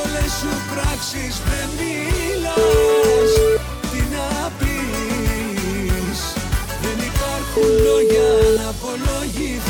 όλες σου πράξεις δεν μιλάς. Τι να πεις, δεν υπάρχουν λόγια να απολογηθείς.